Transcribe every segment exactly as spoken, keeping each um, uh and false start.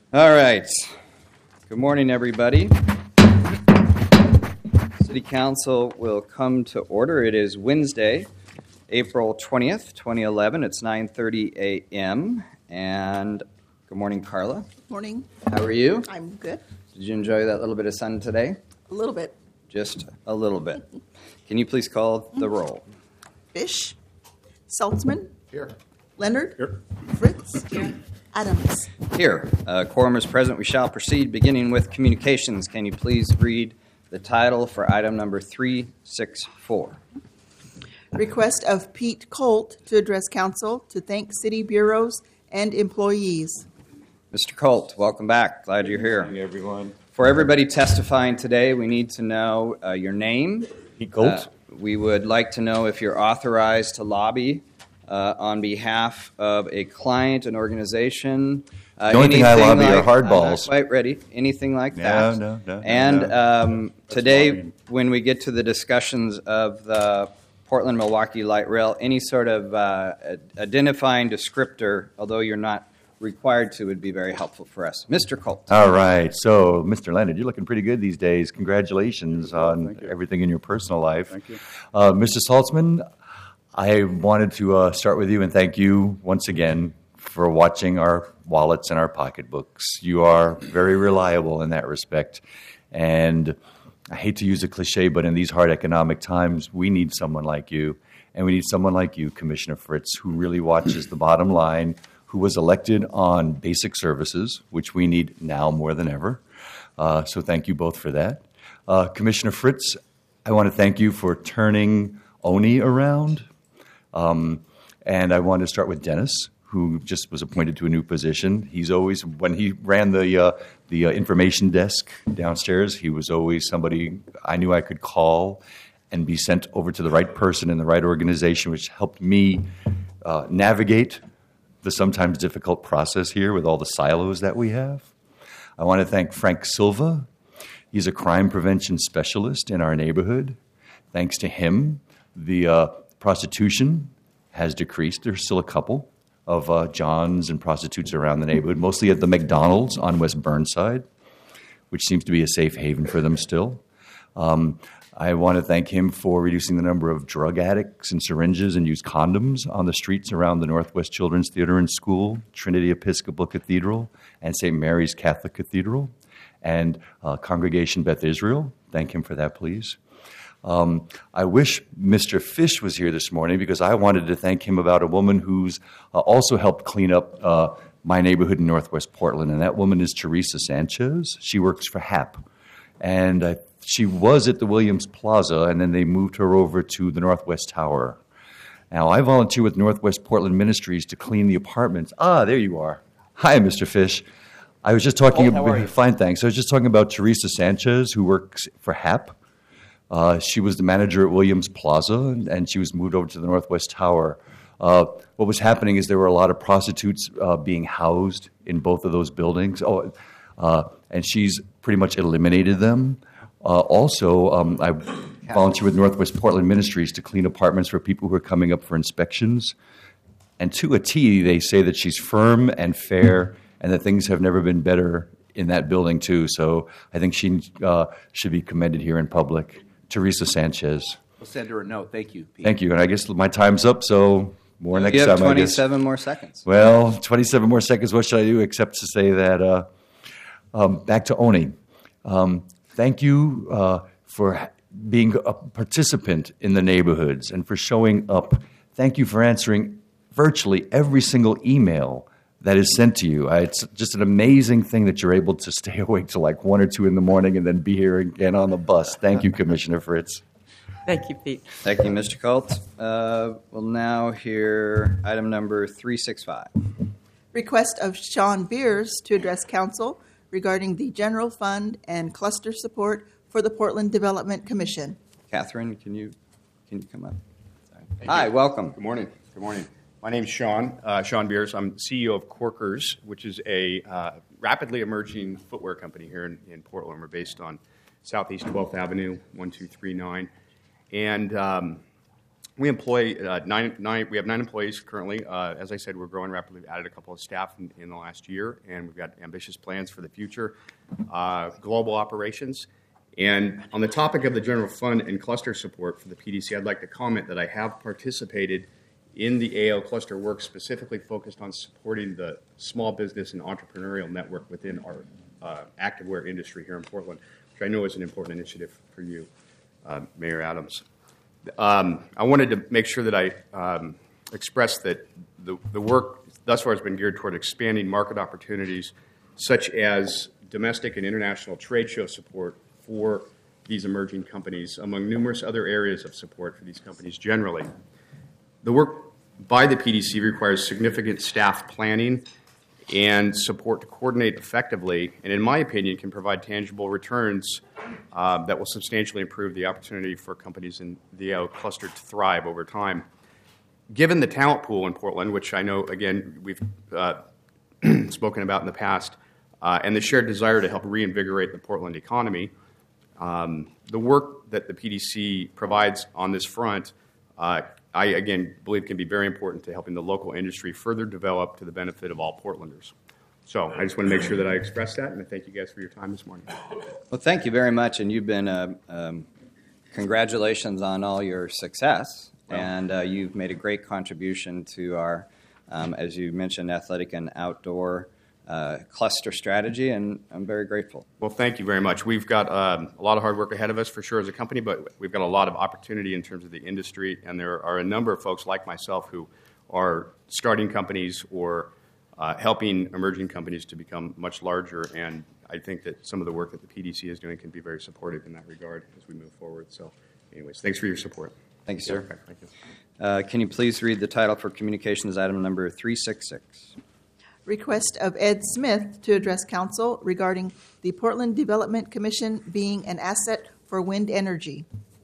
All right. Good morning, everybody. City Council will come to order. It is Wednesday, April twentieth, twenty eleven. It's nine thirty a.m. And good morning, Carla. Morning. How are you? I'm good. Did you enjoy that little bit of sun today? A little bit. Just a little bit. Can you please call the roll? Fish. Saltzman. Here. Leonard. Here. Fritz. Here. Adams. Here. Uh, quorum is present. We shall proceed, beginning with communications. Can you please read the title for item number three sixty-four? Request of Pete Colt to address council to thank city bureaus and employees. Mister Colt, welcome back. Glad you're here. Good morning, everyone. For everybody testifying today, we need to know uh, your name. Pete Colt. Uh, we would like to know if you're authorized to lobby uh, on behalf of a client, an organization. Uh, the only thing I lobby like, are I'm not hardballs. quite ready. Anything like No, that. no, no, And no. um, today, when we get to the discussions of the Portland-Milwaukee Light Rail, any sort of uh, identifying descriptor, although you're not required to, would be very helpful for us. Mister Colt. All right. So, Mister Leonard, you're looking pretty good these days. Congratulations on Thank you. everything in your personal life. Thank you. Uh, Mister Saltzman, I wanted to uh, start with you and thank you once again for watching our wallets and our pocketbooks. You are very reliable in that respect. And I hate to use a cliche, but in these hard economic times, we need someone like you. And we need someone like you, Commissioner Fritz, who really watches the bottom line, who was elected on basic services, which we need now more than ever. Uh, so thank you both for that. Uh, Commissioner Fritz, I want to thank you for turning Oni around. Um, and I want to start with Dennis, who just was appointed to a new position. He's always, when he ran the uh, the uh, information desk downstairs, he was always somebody I knew I could call and be sent over to the right person in the right organization, which helped me uh, navigate the sometimes difficult process here with all the silos that we have. I want to thank Frank Silva. He's a crime prevention specialist in our neighborhood. Thanks to him, the uh, prostitution has decreased. There's still a couple of uh, Johns and prostitutes around the neighborhood, mostly at the McDonald's on West Burnside, which seems to be a safe haven for them still. Um, I want to thank him for reducing the number of drug addicts and syringes and used condoms on the streets around the Northwest Children's Theater and School, Trinity Episcopal Cathedral, and Saint Mary's Catholic Cathedral, and uh, Congregation Beth Israel. Thank him for that, please. Um, I wish Mister Fish was here this morning because I wanted to thank him about a woman who's uh, also helped clean up uh, my neighborhood in Northwest Portland, and that woman is Teresa Sanchez. She works for H A P, and I She was at the Williams Plaza, and then they moved her over to the Northwest Tower. Now, I volunteer with Northwest Portland Ministries to clean the apartments. Ah, there you are. Hi, Mister Fish. I was just talking Oh, how about, are you? fine, thanks. I was just talking about Teresa Sanchez, who works for H A P. Uh, she was the manager at Williams Plaza, and, and she was moved over to the Northwest Tower. Uh, what was happening is there were a lot of prostitutes uh, being housed in both of those buildings. Oh, uh, and she's pretty much eliminated them. Uh, also, um, I volunteer with Northwest Portland Ministries to clean apartments for people who are coming up for inspections. And to a T, they say that she's firm and fair and that things have never been better in that building, too. So I think she uh, should be commended here in public. Teresa Sanchez. We'll send her a note. Thank you, Pete. Thank you. And I guess my time's up, so more next You have time, I guess. twenty-seven more seconds. Well, twenty-seven more seconds. What should I do except to say that uh, um, back to Oni. Um, thank you uh, for being a participant in the neighborhoods and for showing up. Thank you for answering virtually every single email that is sent to you. I, it's just an amazing thing that you're able to stay awake till like one or two in the morning and then be here again on the bus. Thank you, Commissioner Fritz. Thank you, Pete. Thank you, Mister Colt. Uh, we'll now hear item number three sixty-five. Request of Sean Beers to address council regarding the general fund and cluster support for the Portland Development Commission. Catherine, can you can you come up? Hi, welcome. Good morning. Good morning. My name's Sean, uh, Sean Beers. I'm C E O of Corkers, which is a uh, rapidly emerging footwear company here in, in Portland. We're based on Southeast twelfth Avenue, one two three nine. And um, we employ uh, nine, nine. We have nine employees currently. Uh, as I said, we're growing rapidly. We've added a couple of staff in, in the last year, and we've got ambitious plans for the future. Uh, global operations. And on the topic of the general fund and cluster support for the P D C, I'd like to comment that I have participated in the A O cluster work specifically focused on supporting the small business and entrepreneurial network within our uh, activewear industry here in Portland, which I know is an important initiative for you, uh, Mayor Adams. Um, I wanted to make sure that I um, express that the, the work thus far has been geared toward expanding market opportunities such as domestic and international trade show support for these emerging companies, among numerous other areas of support for these companies generally. The work by the P D C requires significant staff planning and support to coordinate effectively, and in my opinion, can provide tangible returns uh, that will substantially improve the opportunity for companies in the A O cluster to thrive over time. Given the talent pool in Portland, which I know, again, we've uh, spoken about in the past, uh, and the shared desire to help reinvigorate the Portland economy, um, the work that the P D C provides on this front uh, I, again, believe can be very important to helping the local industry further develop to the benefit of all Portlanders. So I just want to make sure that I express that, and I thank you guys for your time this morning. Well, thank you very much, and you've been, uh, um, congratulations on all your success, well, and uh, you've made a great contribution to our, um, as you mentioned, athletic and outdoor Uh, cluster strategy, and I'm very grateful. Well, thank you very much. We've got um, a lot of hard work ahead of us for sure as a company, but we've got a lot of opportunity in terms of the industry, and there are a number of folks like myself who are starting companies or uh, helping emerging companies to become much larger, and I think that some of the work that the P D C is doing can be very supportive in that regard as we move forward. So anyways, thanks for your support. Thank you, sir. Okay, thank you. Uh, can you please read the title for communications item number three sixty-six? Request of Ed Smith to address council regarding the Portland Development Commission being an asset for wind energy.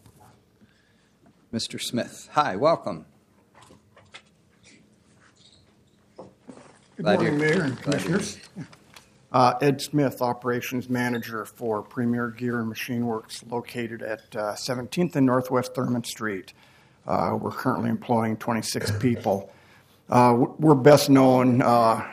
Mister Smith, hi, welcome. Good Glad morning, you're- Mayor and glad you're- Commissioners. Uh, Ed Smith, Operations Manager for Premier Gear and Machine Works, located at uh, seventeenth and Northwest Thurman Street. Uh, we're currently employing twenty-six people. Uh, we're best known uh,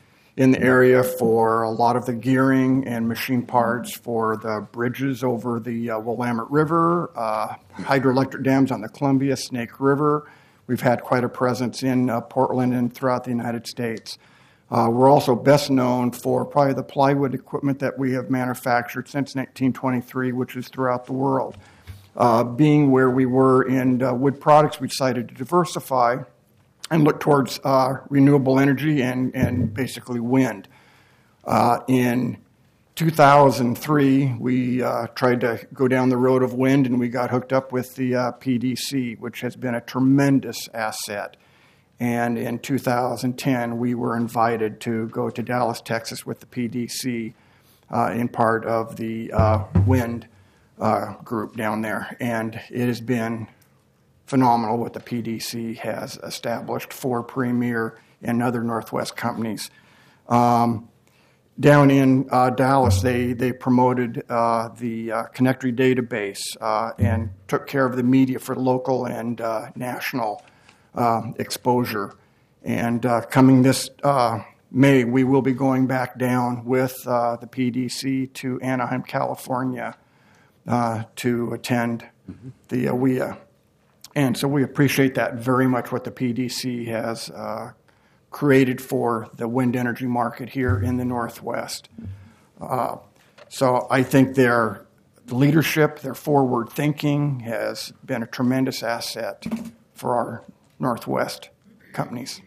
in the area for a lot of the gearing and machine parts for the bridges over the uh, Willamette River, uh, hydroelectric dams on the Columbia, Snake River. We've had quite a presence in uh, Portland and throughout the United States. Uh, we're also best known for probably the plywood equipment that we have manufactured since nineteen twenty-three, which is throughout the world. Uh, being where we were in uh, wood products, we decided to diversify and look towards uh, renewable energy and, and basically wind. Uh, in two thousand three, we uh, tried to go down the road of wind, and we got hooked up with the uh, P D C, which has been a tremendous asset. And in two thousand ten, we were invited to go to Dallas, Texas with the P D C uh, in part of the uh, wind uh, group down there. And it has been phenomenal what the P D C has established for Premier and other Northwest companies. Um, down in uh, Dallas, they, they promoted uh, the uh, Connectory database uh, and took care of the media for local and uh, national uh, exposure. And uh, coming this uh, May, we will be going back down with uh, the P D C to Anaheim, California uh, to attend mm-hmm. the uh, W I A. And so we appreciate that very much, what the P D C has uh, created for the wind energy market here in the Northwest. Uh, so I think their leadership, their forward thinking has been a tremendous asset for our Northwest companies.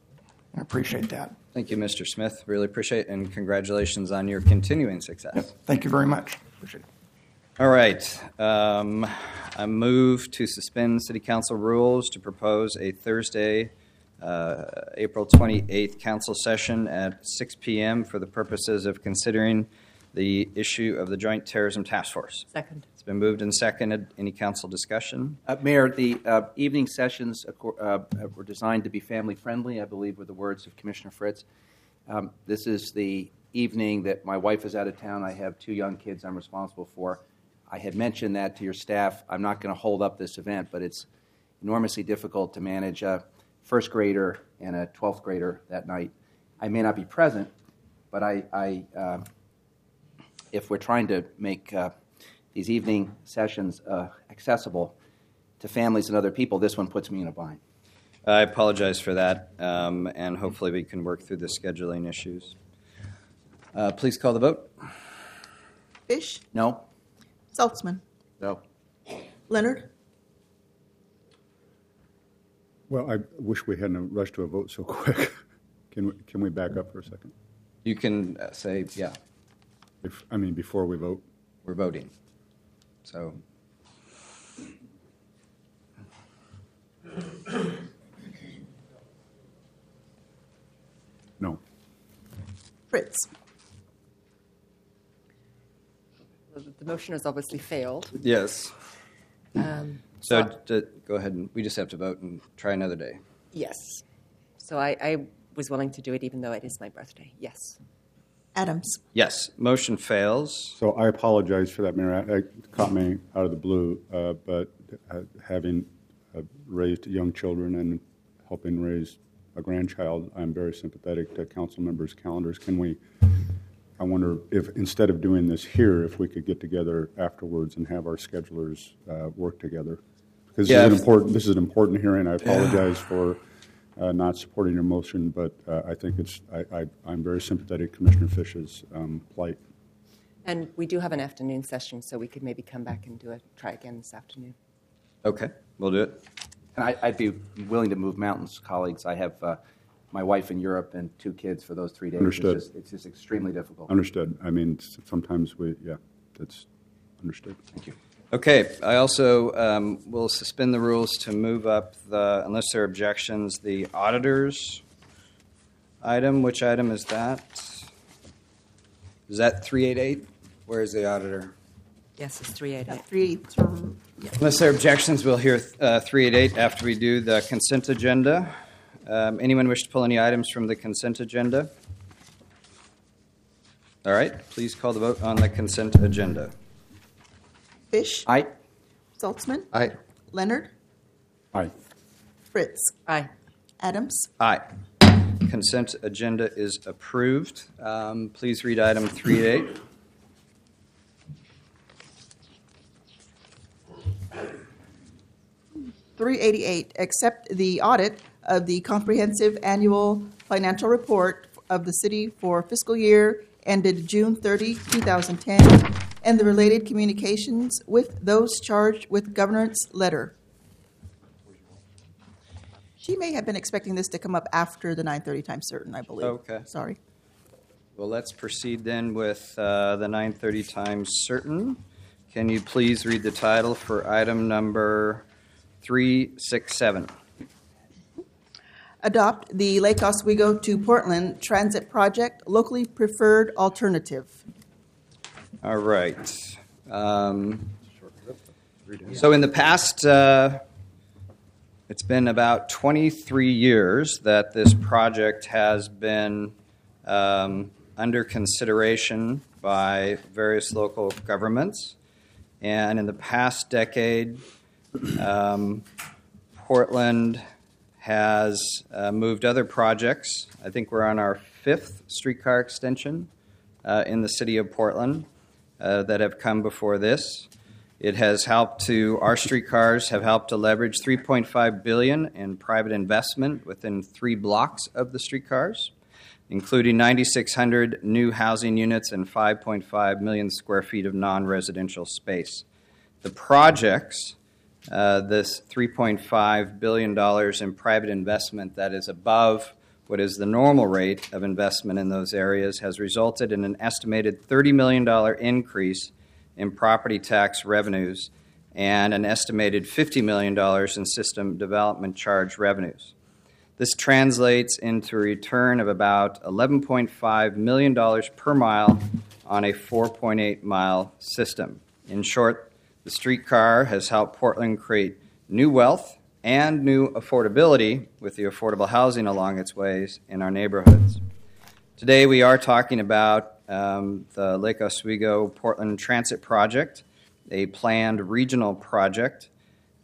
I appreciate that. Thank you, Mister Smith. Really appreciate it, and congratulations on your continuing success. Yep. Thank you very much. Appreciate it. All right. Um, I move to suspend City Council rules to propose a Thursday, uh, April twenty-eighth council session at six p.m. for the purposes of considering the issue of the Joint Terrorism Task Force. Second. It's been moved and seconded. Any council discussion? Uh, Mayor, the uh, evening sessions uh, were designed to be family-friendly, I believe were the words of Commissioner Fritz. Um, this is the evening that my wife is out of town. I have two young kids I'm responsible for. I had mentioned that to your staff. I'm not going to hold up this event, but it's enormously difficult to manage a first grader and a twelfth grader that night. I may not be present, but I, I uh, if we're trying to make uh, these evening sessions uh, accessible to families and other people, this one puts me in a bind. I apologize for that, um, and hopefully we can work through the scheduling issues. Uh, please call the vote. Fish, No? Saltzman, No. Leonard, Well, I wish we hadn't rushed to a vote so quick. Can we, can we back up for a second? You can uh, say, yeah, If, I mean, before we vote? we're voting. So, No. Fritz. Well, The motion has obviously failed. yes. Um, So, so- d- go ahead, and we just have to vote and try another day. Yes. So I, I was willing to do it even though it is my birthday. Yes. Adams. Yes, motion fails. So I apologize for that, Mayor. I- It caught me out of the blue, uh, but uh, having uh, raised young children and helping raise a grandchild, I'm very sympathetic to council members' calendars. Can we, I wonder if, instead of doing this here, if we could get together afterwards and have our schedulers uh, work together? Because this Yeah, is an if- important, this is an important hearing. I apologize for uh, not supporting your motion, but uh, I think it's, I, I, I'm very sympathetic to Commissioner Fish's um, plight. And we do have an afternoon session, so we could maybe come back and do it, try again this afternoon. Okay, we'll do it. And I, I'd be willing to move mountains, colleagues. I have uh, my wife in Europe and two kids for those three days. Understood. It's just, it's just extremely difficult. Understood. I mean, s- sometimes we, yeah, that's understood. Thank you. Okay, I also um, will suspend the rules to move up the, unless there are objections, the auditors item. Which item is that? Is that three eighty-eight? Where is the auditor? Yes, it's three eighty-eight. Three. Unless there are objections, we'll hear uh, three eighty-eight after we do the consent agenda. Um, anyone wish to pull any items from the consent agenda? All right, please call the vote on the consent agenda. Fish, Aye. Saltzman, Aye. Leonard, Aye. Fritz, Aye. Adams, Aye. Consent agenda is approved. Um, please read item three eighty-eight. three eighty-eight, accept the audit of the comprehensive annual financial report of the city for fiscal year ended June thirtieth, twenty ten, and the related communications with those charged with governance letter. She may have been expecting this to come up after the nine thirty time certain, I believe. Okay. Sorry. Well, let's proceed then with uh, the nine thirty times certain. Can you please read the title for item number three sixty-seven? Adopt the Lake Oswego to Portland Transit Project locally preferred alternative. All right. Um, so in the past, uh, it's been about twenty-three years that this project has been um, under consideration by various local governments. And in the past decade, um, Portland has uh, moved other projects. I think we're on our fifth streetcar extension uh, in the city of Portland uh, that have come before this. It has helped to, our streetcars have helped to leverage three point five billion dollars in private investment within three blocks of the streetcars, including nine thousand six hundred new housing units and five point five million square feet of non-residential space. The projects, uh, this three point five billion dollars in private investment that is above what is the normal rate of investment in those areas, has resulted in an estimated thirty million dollars increase in property tax revenues and an estimated fifty million dollars in system development charge revenues. This translates into a return of about eleven point five million dollars per mile on a four point eight mile system. In short, the streetcar has helped Portland create new wealth and new affordability with the affordable housing along its ways in our neighborhoods. Today we are talking about um, the Lake Oswego Portland Transit Project, a planned regional project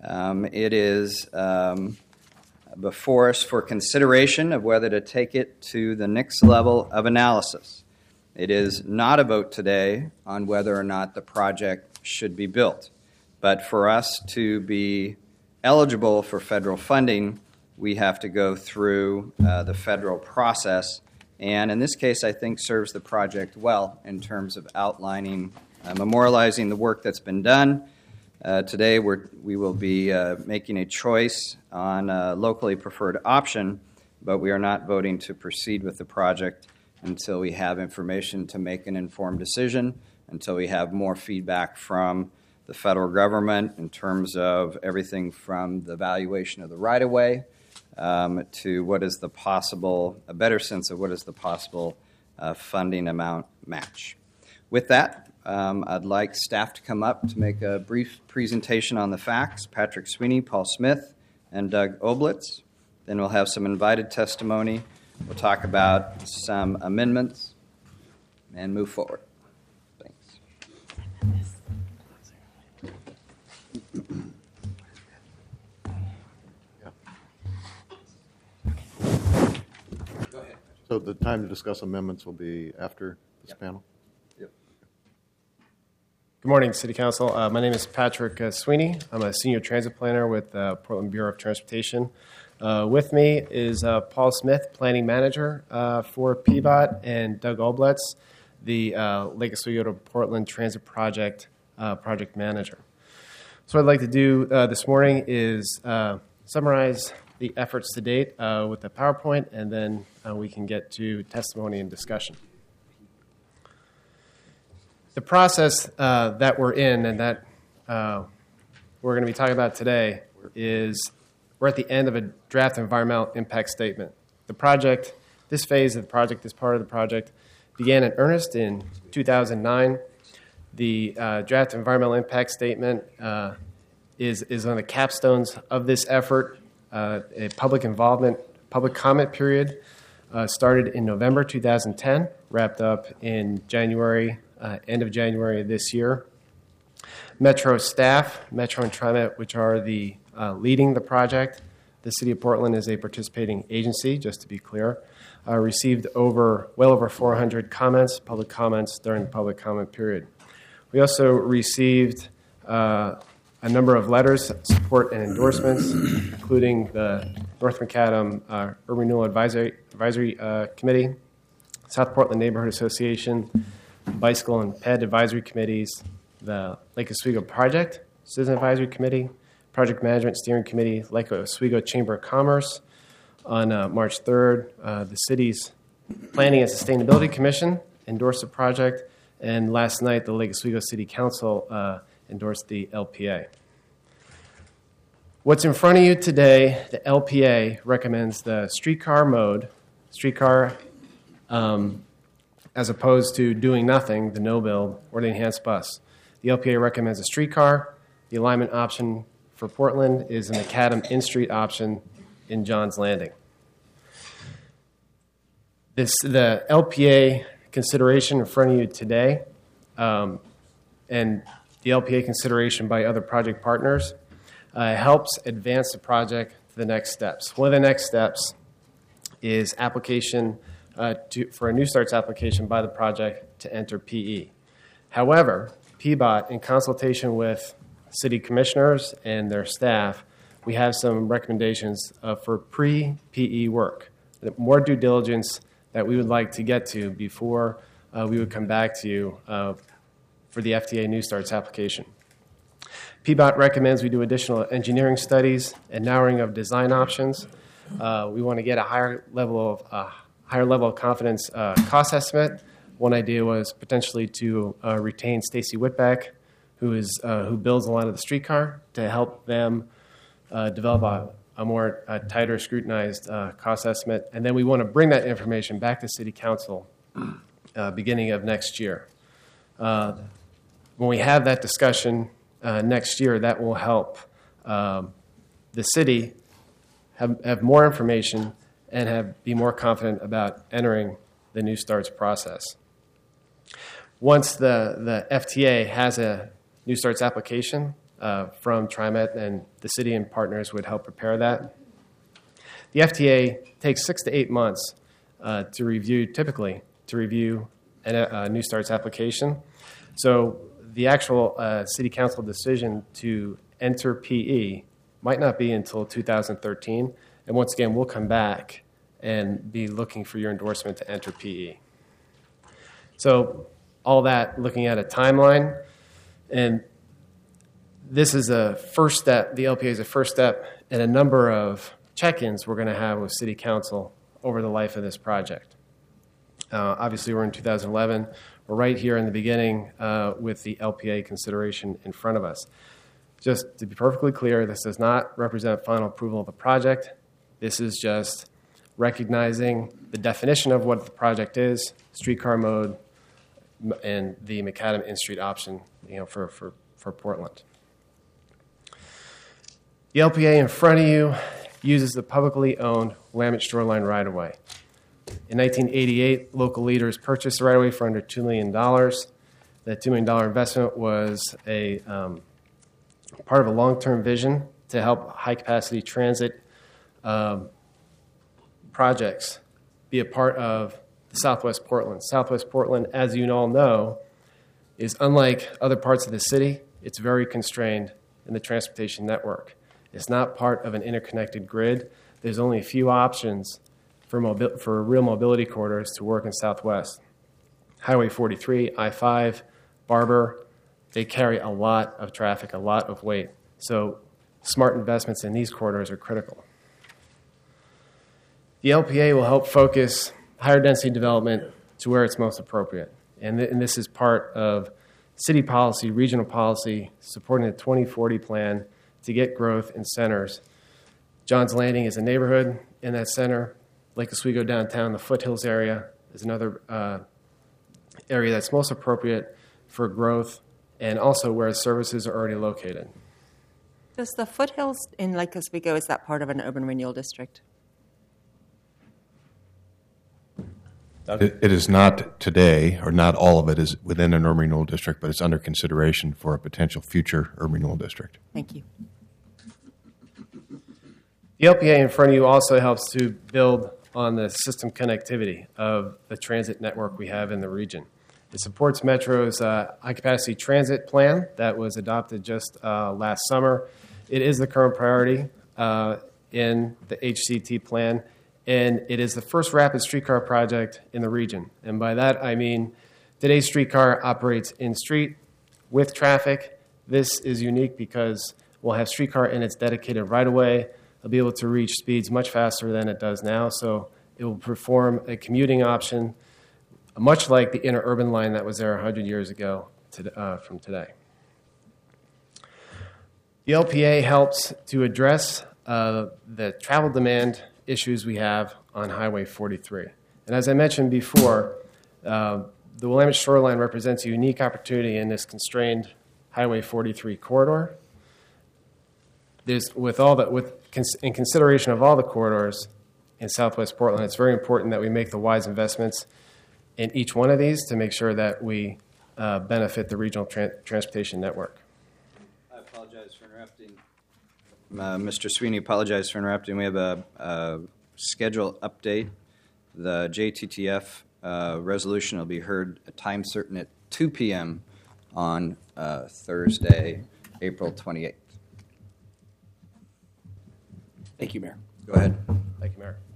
Um, It is um, before us for consideration of whether to take it to the next level of analysis. It is not a vote today on whether or not the project should be built. But for us to be eligible for federal funding, we have to go through uh, the federal process. And in this case, I think serves the project well in terms of outlining, uh, memorializing the work that's been done. Uh, today, we're, we will be uh, making a choice on a locally preferred option, but we are not voting to proceed with the project until we have information to make an informed decision, until we have more feedback from the federal government in terms of everything from the valuation of the right-of-way um, to what is the possible, a better sense of what is the possible uh, funding amount match. With that, um, I'd like staff to come up to make a brief presentation on the facts. Patrick Sweeney, Paul Smith, and Doug Oblitz. Then we'll have some invited testimony. We'll talk about some amendments and move forward. Thanks. So the time to discuss amendments will be after this Yep. panel? Yep. Good morning, City Council. Uh, my name is Patrick uh, Sweeney. I'm a senior transit planner with the Portland Bureau of Transportation. Uh, with me is uh, Paul Smith, planning manager uh, for P B O T, and Doug Oblitz, the uh, Lake Oswego to Portland Transit Project uh, project manager. So what I'd like to do uh, this morning is uh, summarize the efforts to date uh, with the PowerPoint, and then uh, we can get to testimony and discussion. The process uh, that we're in and that uh, we're going to be talking about today is we're at the end of a draft environmental impact statement. The project, this phase of the project, this part of the project, began in earnest in two thousand nine. The uh, draft environmental impact statement uh, is, is one of the capstones of this effort. Uh, a public involvement, public comment period uh, started in November two thousand ten, wrapped up in January, uh, end of January of this year. Metro staff, Metro and TriMet, which are the uh, leading the project, the City of Portland is a participating agency, just to be clear, uh, received over well over four hundred comments, public comments during the public comment period. We also received uh, a number of letters, support, and endorsements, including the North Macadam uh, Urban Renewal Advisory, Advisory uh, Committee, South Portland Neighborhood Association, Bicycle and Ped Advisory Committees, the Lake Oswego Project Citizen Advisory Committee, Project Management Steering Committee, Lake Oswego Chamber of Commerce. On uh, March third, uh, the city's Planning and Sustainability Commission endorsed the project, and last night the Lake Oswego City Council uh, endorsed the L P A. What's in front of you today, the L P A recommends the streetcar mode, streetcar, um, as opposed to doing nothing, the no-build, or the enhanced bus. The L P A recommends a streetcar. The alignment option for Portland is an Macadam in-street option in Johns Landing. This, the L P A consideration in front of you today, um, and the L P A consideration by other project partners uh, helps advance the project to the next steps. One of the next steps is application uh, to, for a New Starts application by the project to enter P E. However, P B O T, in consultation with city commissioners and their staff, we have some recommendations uh, for pre-P E work, more due diligence that we would like to get to before uh, we would come back to you uh, for the F T A New Starts application. P B O T recommends we do additional engineering studies and narrowing of design options. Uh, we want to get a higher level of uh, higher level of confidence uh, cost estimate. One idea was potentially to uh, retain Stacy Whitbeck, who is uh, who builds a lot of the streetcar, to help them uh, develop a, a more uh, tighter, scrutinized uh, cost estimate. And then we want to bring that information back to City Council uh, beginning of next year. Uh, when we have that discussion uh, next year, that will help um, the city have, have more information and have be more confident about entering the New Starts process. Once the, the F T A has a New Starts application, uh, from TriMet, and the city and partners would help prepare that. The F T A takes six to eight months uh, to review, typically, to review a, a New Start's application. So the actual uh, city council decision to enter P E might not be until two thousand thirteen. And once again, we'll come back and be looking for your endorsement to enter P E. So all that, looking at a timeline, and this is a first step, the L P A is a first step in a number of check-ins we're going to have with City Council over the life of this project. Uh, obviously, we're in two thousand eleven. We're right here in the beginning uh, with the L P A consideration in front of us. Just to be perfectly clear, this does not represent final approval of the project. This is just recognizing the definition of what the project is, streetcar mode, and the macadam in-street option, you know, for, for, for Portland. The L P A in front of you uses the publicly owned Willamette Shoreline right-of-way. In nineteen eighty-eight, local leaders purchased the right-of-way for under two million dollars. That two million dollars investment was a um, part of a long-term vision to help high-capacity transit um, projects be a part of Southwest Portland. Southwest Portland, as you all know, is unlike other parts of the city. It's very constrained in the transportation network. It's not part of an interconnected grid. There's only a few options for, mobi- for real mobility corridors to work in Southwest. Highway forty-three, I five, Barber, they carry a lot of traffic, a lot of weight. So smart investments in these corridors are critical. The L P A will help focus higher density development to where it's most appropriate. And, th- and this is part of city policy, regional policy, supporting the twenty forty plan to get growth in centers. Johns Landing is a neighborhood in that center. Lake Oswego downtown, the foothills area is another uh, area that's most appropriate for growth and also where services are already located. Does the foothills in Lake Oswego, is that part of an urban renewal district? It, it is not today, or not all of it is within an urban renewal district, but it's under consideration for a potential future urban renewal district. Thank you. The L P A in front of you also helps to build on the system connectivity of the transit network we have in the region. It supports Metro's uh, high-capacity transit plan that was adopted just uh, last summer. It is the current priority uh, in the H C T plan, and it is the first rapid streetcar project in the region. And by that, I mean today's streetcar operates in-street with traffic. This is unique because we'll have streetcar in its dedicated right-of-way. It'll be able to reach speeds much faster than it does now, so it will perform a commuting option much like the interurban line that was there one hundred years ago to, uh, from today. The L P A helps to address uh, the travel demand issues we have on Highway forty-three. And as I mentioned before, uh, the Willamette Shoreline represents a unique opportunity in this constrained Highway forty-three corridor. There's, with all the, with, in consideration of all the corridors in Southwest Portland, it's very important that we make the wise investments in each one of these to make sure that we uh, benefit the regional tra- transportation network. I apologize for interrupting. Uh, Mister Sweeney, apologize for interrupting. We have a, a schedule update. The J T T F uh, resolution will be heard at time certain at two p.m. on uh, Thursday, April twenty-eighth. Thank you, Mayor. Go ahead. Thank you, Mayor.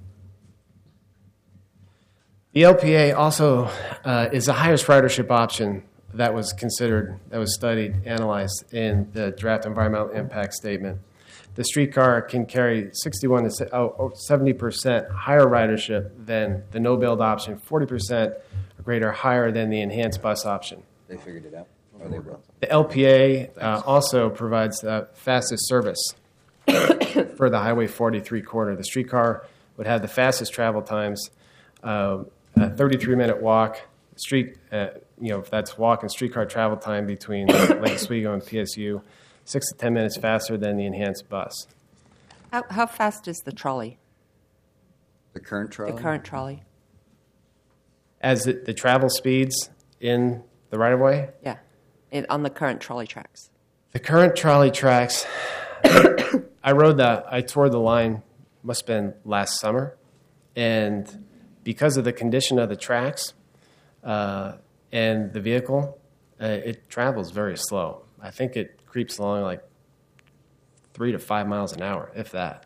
The L P A also uh, is the highest ridership option that was considered, that was studied, analyzed in the draft environmental impact statement. The streetcar can carry sixty-one to seventy percent higher ridership than the no-build option, forty percent greater higher than the enhanced bus option. They figured it out, or they will. The L P A uh, also provides the fastest service for the Highway forty-three corridor. The streetcar would have the fastest travel times, uh, a thirty-three minute walk, street, uh, you know, if that's walk and streetcar travel time between Lake Oswego and P S U, six to ten minutes faster than the enhanced bus. How, how fast is the trolley? The current trolley? The current trolley. As the, the travel speeds in the right-of-way? Yeah, it, on the current trolley tracks. The current trolley tracks, I rode the, I toured the line, must have been last summer, and because of the condition of the tracks uh, and the vehicle, uh, it travels very slow. I think it creeps along like three to five miles an hour, if that.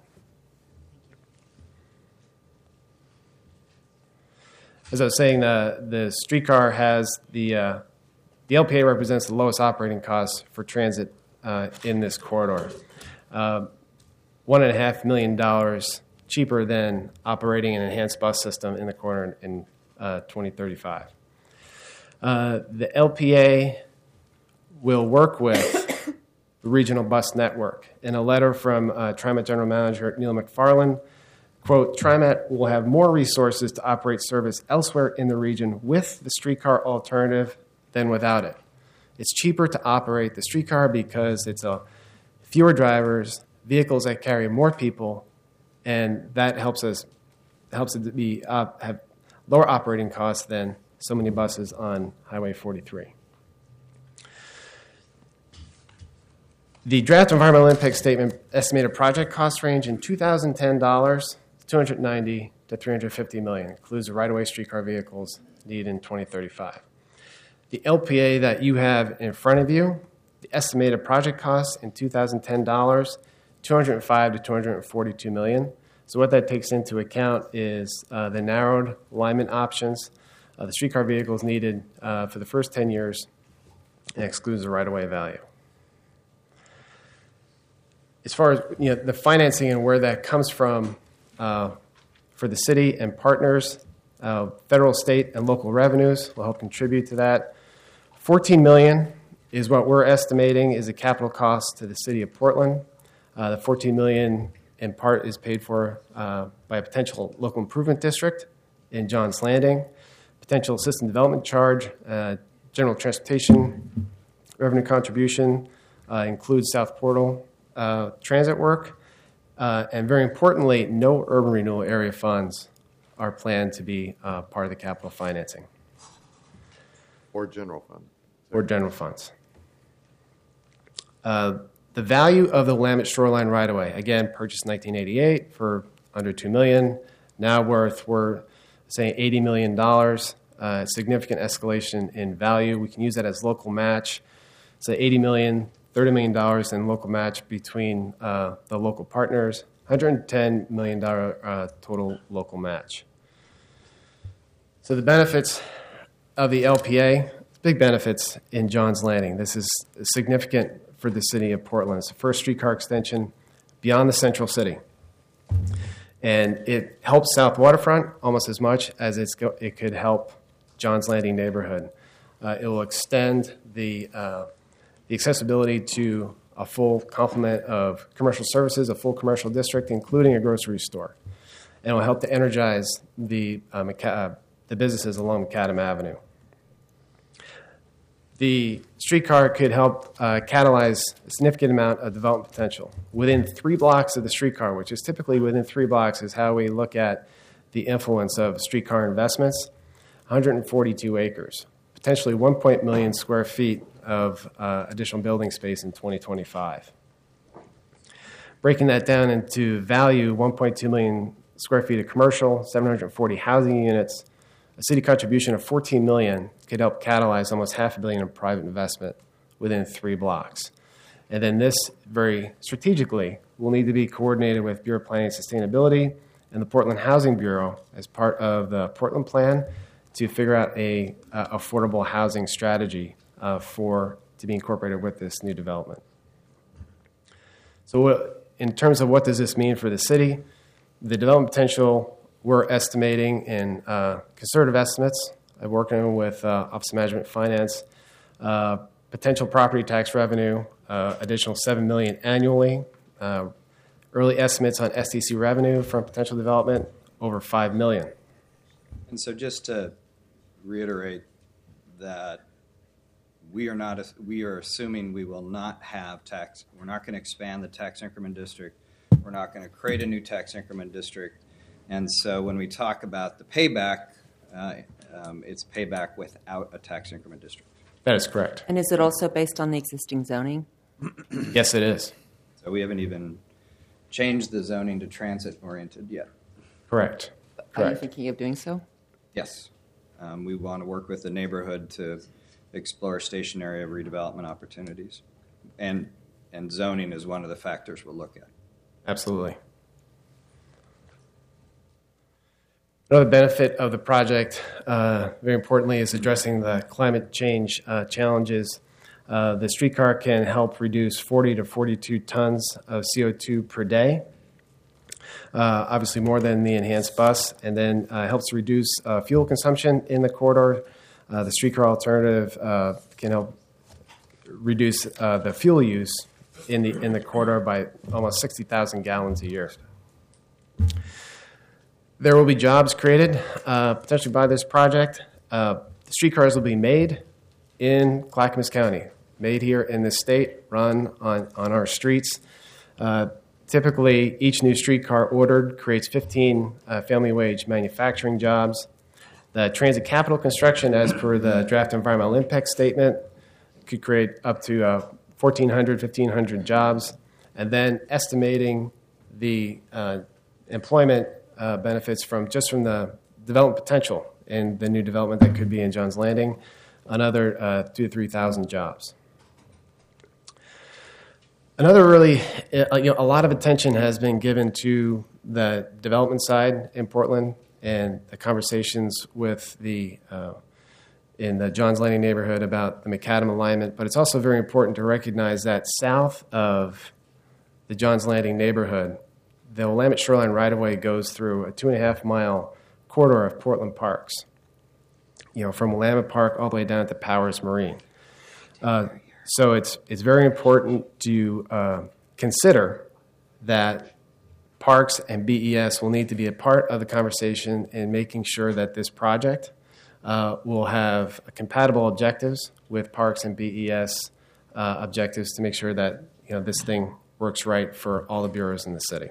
As I was saying, the, the streetcar has the, uh, the L P A represents the lowest operating costs for transit uh, in this corridor. Uh, one and a half million dollars cheaper than operating an enhanced bus system in the corridor in, in uh, twenty thirty-five. Uh, the L P A will work with the regional bus network. In a letter from uh, TriMet General Manager Neil McFarland, quote, TriMet will have more resources to operate service elsewhere in the region with the streetcar alternative than without it. It's cheaper to operate the streetcar because it's a fewer drivers, vehicles that carry more people, and that helps us helps it to be uh, have lower operating costs than so many buses on Highway forty-three. The draft environmental impact statement estimated project cost range in two thousand ten dollars, two hundred ninety to three hundred fifty million, includes the right-of-way streetcar vehicles needed in twenty thirty-five. The L P A that you have in front of you, the estimated project cost in two thousand ten dollars, two hundred five to two hundred forty-two million. So what that takes into account is uh, the narrowed alignment options, uh, the streetcar vehicles needed uh, for the first ten years, and excludes the right-of-way value. As far as you know, the financing and where that comes from uh, for the city and partners, uh, federal, state, and local revenues will help contribute to that. fourteen million dollars is what we're estimating is the capital cost to the city of Portland. Uh, the fourteen million dollars in part is paid for uh, by a potential local improvement district in Johns Landing, potential system development charge, uh, general transportation revenue contribution uh, includes South Portal uh, transit work, uh, and very importantly, no urban renewal area funds are planned to be uh, part of the capital financing. Or general fund. Or general funds. Uh, the value of the Willamette Shoreline right-of-way, again, purchased in nineteen eighty-eight for under two million dollars, now worth, we're saying eighty million dollars, uh, significant escalation in value. We can use that as local match. So eighty million dollars, thirty million dollars in local match between uh, the local partners, one hundred ten million dollars uh, total local match. So the benefits of the L P A, big benefits in Johns Landing. This is significant for the city of Portland. It's the first streetcar extension beyond the central city. And it helps South Waterfront almost as much as it's go- it could help Johns Landing neighborhood. Uh, it will extend the, uh, the accessibility to a full complement of commercial services, a full commercial district, including a grocery store. And it will help to energize the, uh, Maca- uh, the businesses along Macadam Avenue. The streetcar could help uh, catalyze a significant amount of development potential. Within three blocks of the streetcar, which is typically within three blocks, is how we look at the influence of streetcar investments, one hundred forty-two acres, potentially one point one million square feet of uh, additional building space in twenty twenty-five. Breaking that down into value, one point two million square feet of commercial, seven hundred forty housing units, a city contribution of fourteen million dollars could help catalyze almost half a billion in private investment within three blocks. And then this, very strategically, will need to be coordinated with Bureau of Planning and Sustainability and the Portland Housing Bureau as part of the Portland Plan to figure out a uh, affordable housing strategy uh, for to be incorporated with this new development. So what, in terms of what does this mean for the city, the development potential we're estimating in uh, conservative estimates, I'm working with uh, Office of Management Finance, uh, potential property tax revenue, uh, additional seven million dollars annually, uh, early estimates on S D C revenue from potential development, over five million dollars. And so just to reiterate that we are not, we are assuming we will not have tax, we're not going to expand the tax increment district, we're not going to create a new tax increment district. And so when we talk about the payback, uh, um, it's payback without a tax increment district. That is correct. And is it also based on the existing zoning? Yes, it is. So we haven't even changed the zoning to transit-oriented yet. Correct. Are you Correct. thinking of doing so? Yes. Um, we want to work with the neighborhood to explore station area redevelopment opportunities. And, and zoning is one of the factors we'll look at. Absolutely. Another benefit of the project, uh, very importantly, is addressing the climate change uh, challenges. Uh, the streetcar can help reduce forty to forty-two tons of C O two per day, uh, obviously more than the enhanced bus, and then uh, helps reduce uh, fuel consumption in the corridor. Uh, the streetcar alternative uh, can help reduce uh, the fuel use in the in the corridor by almost sixty thousand gallons a year. There will be jobs created uh, potentially by this project. Uh, the streetcars will be made in Clackamas County, made here in this state, run on, on our streets. Uh, typically, each new streetcar ordered creates fifteen uh, family wage manufacturing jobs. The transit capital construction, as per the draft environmental impact statement, could create up to uh, fourteen hundred, fifteen hundred jobs. And then estimating the uh, employment uh, benefits from just from the development potential in the new development that could be in Johns Landing, another uh, two to three thousand jobs. Another really, uh, you know, a lot of attention has been given to the development side in Portland and the conversations with the uh, in the Johns Landing neighborhood about the macadam alignment. But it's also very important to recognize that south of the Johns Landing neighborhood, the Willamette Shoreline right-of-way goes through a two and a half mile corridor of Portland parks. You know, from Willamette Park all the way down to Powers Marine. Uh, so it's it's very important to uh, consider that parks and B E S will need to be a part of the conversation in making sure that this project uh, will have compatible objectives with parks and B E S uh, objectives to make sure that, you know, this thing works right for all the bureaus in the city.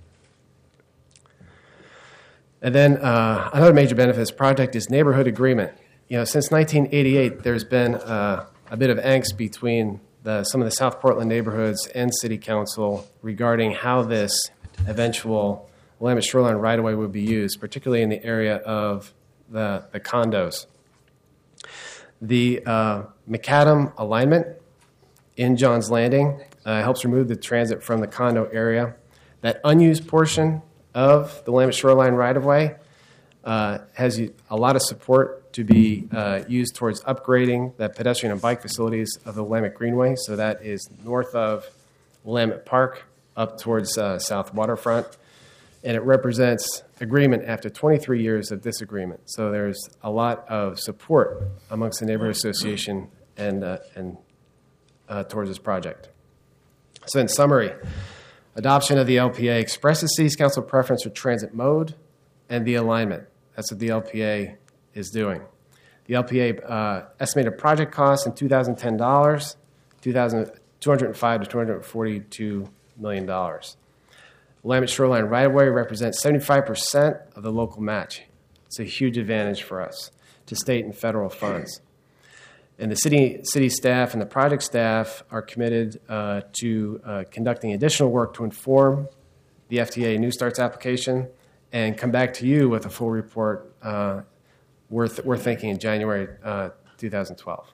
And then uh, another major benefit of this project is neighborhood agreement. You know, since nineteen eighty-eight, there's been uh, a bit of angst between the, some of the South Portland neighborhoods and City Council regarding how this eventual Willamette Shoreline right-of-way would be used, particularly in the area of the, the condos. The uh, macadam alignment in Johns Landing uh, helps remove the transit from the condo area. That unused portion of the Willamette Shoreline right-of-way uh, has a lot of support to be uh, used towards upgrading the pedestrian and bike facilities of the Willamette Greenway. So that is north of Willamette Park up towards uh, South Waterfront. And it represents agreement after twenty-three years of disagreement. So there's a lot of support amongst the neighborhood association and, uh, and uh, towards this project. So in summary, adoption of the L P A expresses City's Council preference for transit mode and the alignment. That's what the L P A is doing. The L P A uh, estimated project cost in two thousand ten dollars, two hundred five to two hundred forty-two million dollars. Willamette Shoreline right-of-way represents seventy-five percent of the local match. It's a huge advantage for us to state and federal funds. And the city city staff and the project staff are committed uh, to uh, conducting additional work to inform the F T A New Starts application and come back to you with a full report uh, we're, th- we're thinking in January uh, twenty twelve.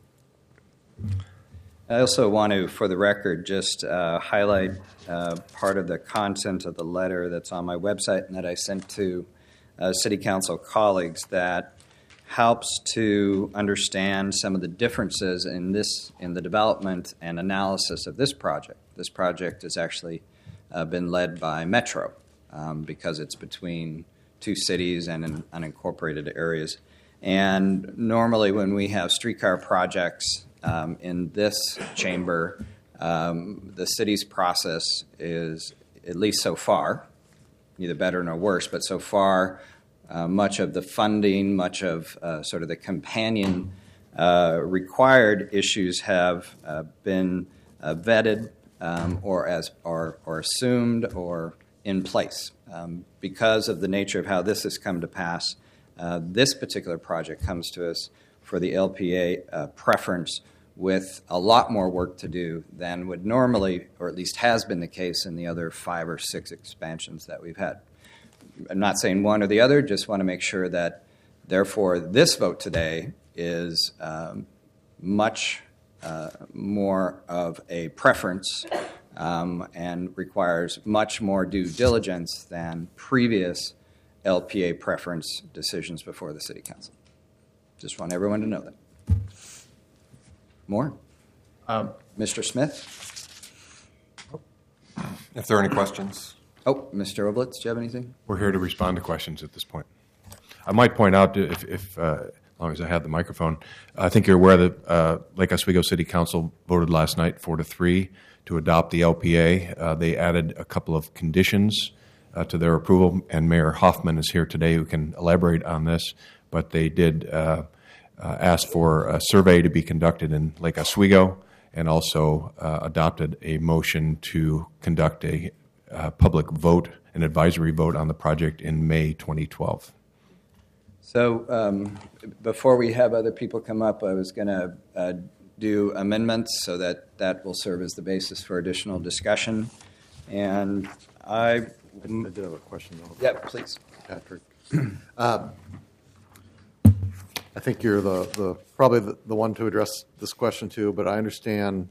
I also want to, for the record, just uh, highlight uh, part of the content of the letter that's on my website and that I sent to uh, City Council colleagues that helps to understand some of the differences in this in the development and analysis of this project. This project has actually uh, been led by Metro um, because it's between two cities and in unincorporated areas. And normally when we have streetcar projects um, in this chamber, um, the city's process is, at least so far, neither better nor worse, but so far, uh, much of the funding, much of uh, sort of the companion uh, required issues have uh, been uh, vetted um, or as or, or assumed or in place. Um, because of the nature of how this has come to pass, uh, this particular project comes to us for the L P A uh, preference with a lot more work to do than would normally, or at least has been the case in the other five or six expansions that we've had. I'm not saying one or the other, just want to make sure that, therefore, this vote today is um, much uh, more of a preference um, and requires much more due diligence than previous L P A preference decisions before the City Council. Just want everyone to know that. More? Um, Mister Smith? If there are any questions. Oh, Mister Oblitz, do you have anything? We're here to respond to questions at this point. I might point out, if, if uh, as long as I have the microphone, I think you're aware that uh, Lake Oswego City Council voted last night four to three to adopt the L P A. Uh, they added a couple of conditions uh, to their approval, and Mayor Hoffman is here today who can elaborate on this, but they did uh, uh, ask for a survey to be conducted in Lake Oswego, and also uh, adopted a motion to conduct a uh, public vote, an advisory vote on the project in May twenty twelve. So um, before we have other people come up, I was going to uh, do amendments so that that will serve as the basis for additional discussion. And I... I did have a question, though. Yeah, please. Patrick. uh, I think you're the, the probably the, the one to address this question to, but I understand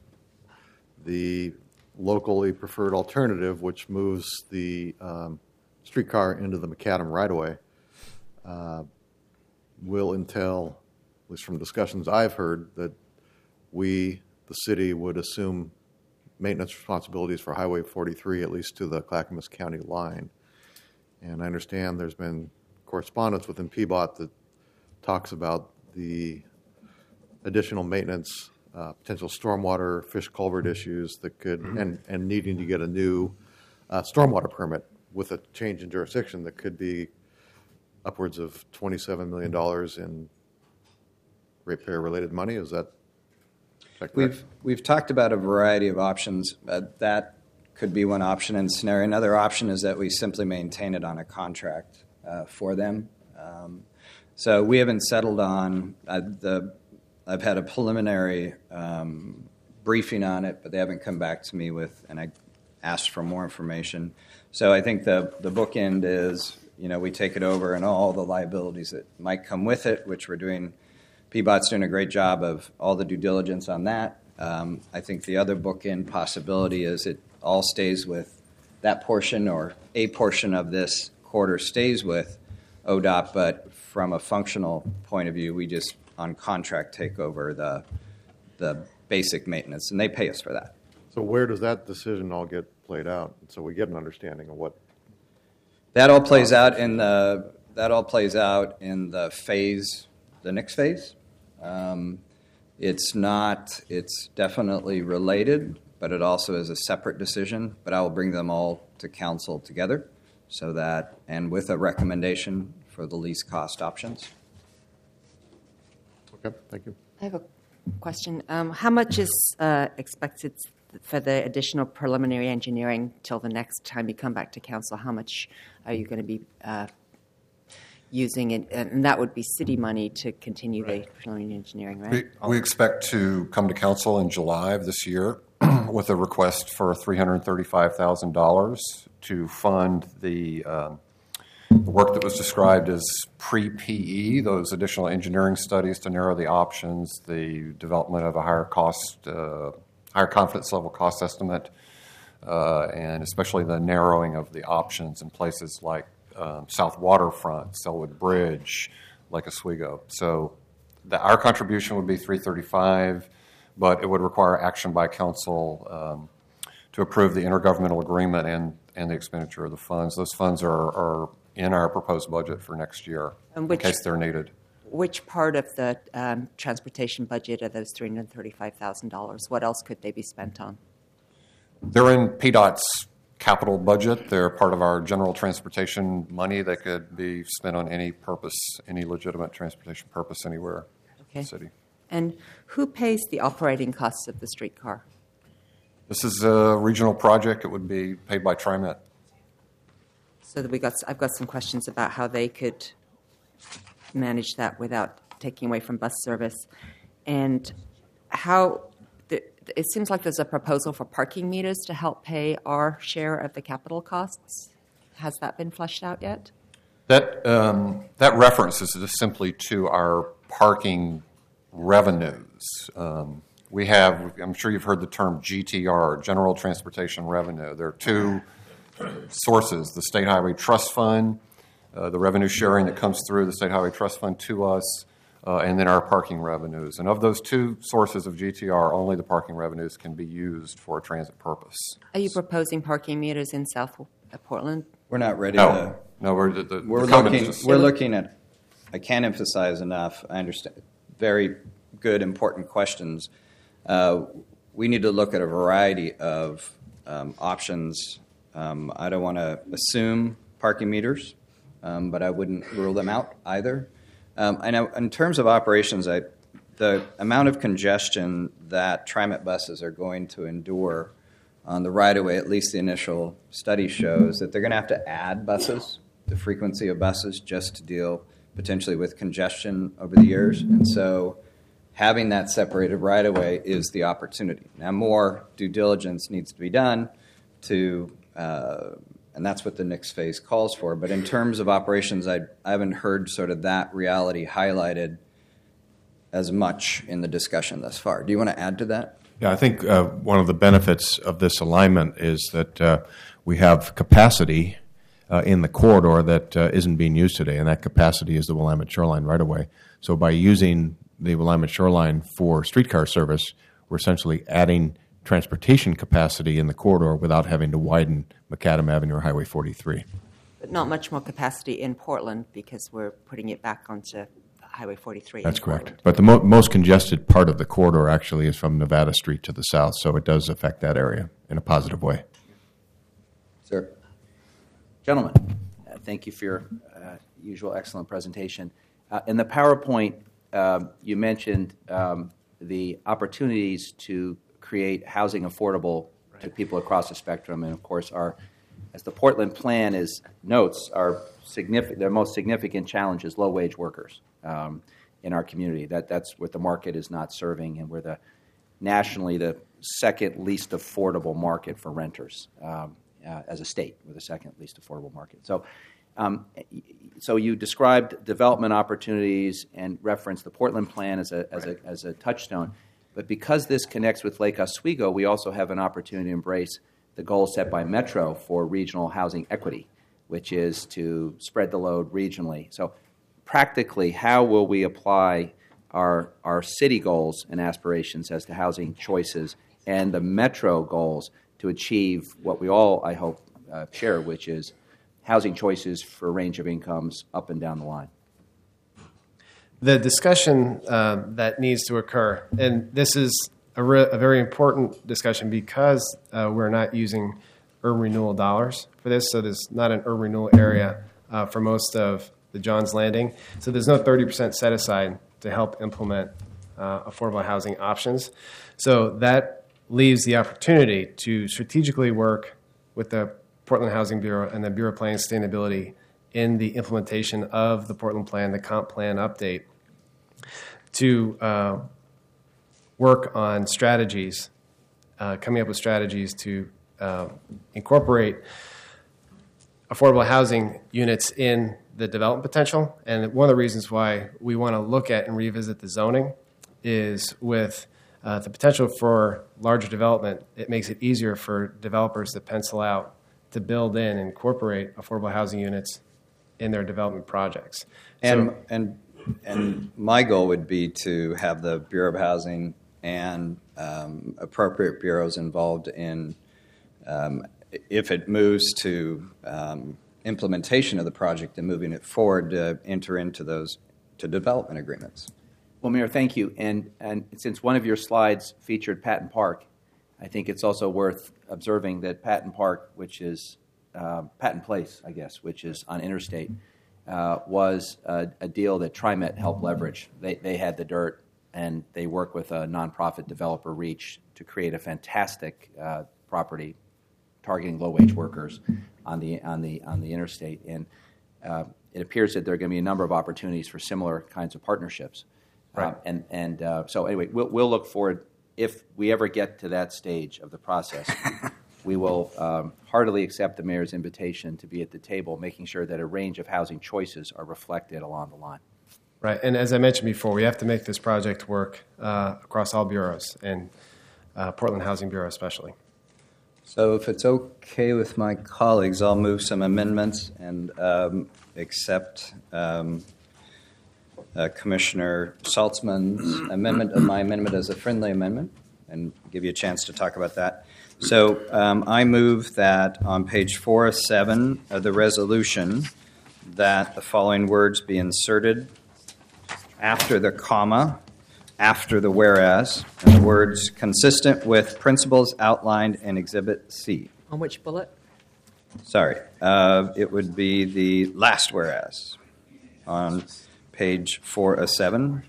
the locally preferred alternative, which moves the um, streetcar into the macadam right-of-way, uh, will entail, at least from discussions I've heard, that we, the city, would assume maintenance responsibilities for Highway forty-three, at least to the Clackamas County line. And I understand there's been correspondence within P B O T that talks about the additional maintenance, uh, potential stormwater, fish culvert issues that could, mm-hmm. and, and needing to get a new uh, stormwater permit with a change in jurisdiction that could be upwards of twenty-seven million dollars in ratepayer-related money. Is that, is that correct? We've, we've talked about a variety of options. Uh, that could be one option in scenario. Another option is that we simply maintain it on a contract uh, for them. Um, so we haven't settled on uh, the. I've had a preliminary um, briefing on it, but they haven't come back to me with, and I asked for more information. So I think the the bookend is, you know, we take it over and all the liabilities that might come with it, which we're doing. P B O T's doing a great job of all the due diligence on that. Um, I think the other bookend possibility is it all stays with that portion, or a portion of this quarter stays with O D O T, but from a functional point of view, we just on contract take over the the basic maintenance, and they pay us for that. So where does that decision all get played out? So we get an understanding of what that all plays out in the that all plays out in the phase, the next phase. Um, it's not. It's definitely related, but it also is a separate decision. But I will bring them all to council together, so that, and with a recommendation for the least cost options. Okay, thank you. I have a question. Um, how much is uh, expected for the additional preliminary engineering till the next time you come back to council? How much are you going to be uh, using it? And that would be city money to continue right. the preliminary engineering, right? We, we expect to come to council in July of this year with a request for three hundred thirty-five thousand dollars to fund the um, The work that was described as pre-P E, those additional engineering studies to narrow the options, the development of a higher cost, uh, higher confidence level cost estimate, uh, and especially the narrowing of the options in places like um, South Waterfront, Selwood Bridge, Lake Oswego. So the, our contribution would be three hundred thirty-five thousand dollars, but it would require action by council um, to approve the intergovernmental agreement and, and the expenditure of the funds. Those funds are, are in our proposed budget for next year, which, in case they're needed. Which part of the um, transportation budget are those three hundred thirty-five thousand dollars? What else could they be spent on? They're in P D O T's capital budget. They're part of our general transportation money that could be spent on any purpose, any legitimate transportation purpose anywhere okay. in the city. And who pays the operating costs of the streetcar? This is a regional project. It would be paid by TriMet. So that we got, I've got some questions about how they could manage that without taking away from bus service. And how th- it seems like there's a proposal for parking meters to help pay our share of the capital costs. Has that been fleshed out yet? That, um, that reference is just simply to our parking revenues. Um, we have, I'm sure you've heard the term G T R, General Transportation Revenue. There are two sources, the State Highway Trust Fund, uh, the revenue sharing that comes through the State Highway Trust Fund to us, uh, and then our parking revenues. And of those two sources of G T R, only the parking revenues can be used for a transit purpose. Are you proposing parking meters in South Portland? We're not ready No, to. no, we're, the, the, We're the comment looking, is just- we're looking at, I can't emphasize enough, I understand, very good, important questions. Uh, we need to look at a variety of um, options. Um, I don't want to assume parking meters, um, but I wouldn't rule them out either. Um, I know in terms of operations, I, the amount of congestion that TriMet buses are going to endure on the right-of-way, at least the initial study shows that they're going to have to add buses, the frequency of buses, just to deal potentially with congestion over the years. And so having that separated right-of-way is the opportunity. Now, more due diligence needs to be done to, uh, and that's what the next phase calls for. But in terms of operations, I, I haven't heard sort of that reality highlighted as much in the discussion thus far. Do you want to add to that? Yeah, I think uh, one of the benefits of this alignment is that uh, we have capacity uh, in the corridor that uh, isn't being used today, and that capacity is the Willamette Shoreline right away. So by using the Willamette Shoreline for streetcar service, we're essentially adding transportation capacity in the corridor without having to widen Macadam Avenue or Highway forty-three. But not much more capacity in Portland because we're putting it back onto Highway forty-three. That's correct. But the mo- most congested part of the corridor actually is from Nevada Street to the south, so it does affect that area in a positive way. Sir. Gentlemen, uh, thank you for your uh, usual excellent presentation. Uh, in the PowerPoint, um, you mentioned um, the opportunities to create housing affordable to people across the spectrum, and of course, our as the Portland plan is notes, our significant, their most significant challenge is low-wage workers um, in our community. That that's what the market is not serving, and we're the nationally the second least affordable market for renters um, uh, as a state. We're the second least affordable market. So, um, so you described development opportunities and referenced the Portland plan as a as a as a touchstone. But because this connects with Lake Oswego, we also have an opportunity to embrace the goal set by Metro for regional housing equity, which is to spread the load regionally. So practically, how will we apply our, our city goals and aspirations as to housing choices and the Metro goals to achieve what we all, I hope, uh, share, which is housing choices for a range of incomes up and down the line? The discussion uh, that needs to occur, and this is a, re- a very important discussion because uh, we're not using urban renewal dollars for this, so there's not an urban renewal area uh, for most of the Johns Landing. So there's no thirty percent set aside to help implement uh, affordable housing options. So that leaves the opportunity to strategically work with the Portland Housing Bureau and the Bureau of Planning and Sustainability in the implementation of the Portland Plan, the comp plan update, to uh, work on strategies, uh, coming up with strategies to uh, incorporate affordable housing units in the development potential. And one of the reasons why we want to look at and revisit the zoning is with uh, the potential for larger development, it makes it easier for developers to pencil out, to build in, and incorporate affordable housing units in their development projects. And So, and and my goal would be to have the Bureau of Housing and um, appropriate bureaus involved in, um, if it moves to um, implementation of the project and moving it forward, to enter into those to development agreements. Well, Mayor, thank you. And and since one of your slides featured Patton Park, I think it's also worth observing that Patton Park, which is uh, Patton Place, I guess, which is on Interstate, uh, was a, a deal that TriMet helped leverage. They they had the dirt, and they worked with a nonprofit developer, Reach, to create a fantastic uh, property targeting low-wage workers on the on the on the interstate. And uh, it appears that there are going to be a number of opportunities for similar kinds of partnerships. Right. Um, and and uh, so anyway, we'll, we'll look forward, if we ever get to that stage of the process, we will um, heartily accept the mayor's invitation to be at the table, making sure that a range of housing choices are reflected along the line. Right, and as I mentioned before, we have to make this project work uh, across all bureaus, and uh, Portland Housing Bureau especially. So if it's okay with my colleagues, I'll move some amendments and um, accept um, uh, Commissioner Saltzman's amendment of my amendment as a friendly amendment and give you a chance to talk about that. So um, I move that on page four of seven of the resolution that the following words be inserted after the comma, after the whereas, and the words consistent with principles outlined in Exhibit C. On which bullet? Sorry, uh, it would be the last whereas on page four of seven.